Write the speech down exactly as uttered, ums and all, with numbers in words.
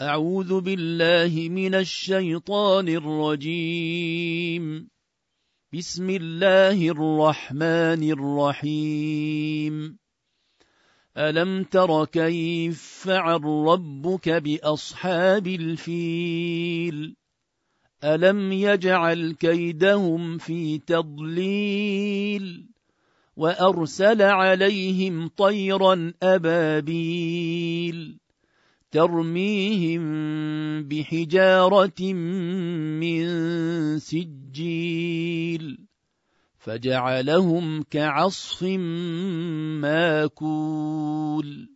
أعوذ بالله من الشيطان الرجيم. بسم الله الرحمن الرحيم. ألم تر كيف فعل ربك بأصحاب الفيل؟ ألم يجعل كيدهم في تضليل وأرسل عليهم طيرا أبابيل ترميهم بحجارة من سجيل فجعلهم كعصف ماكول.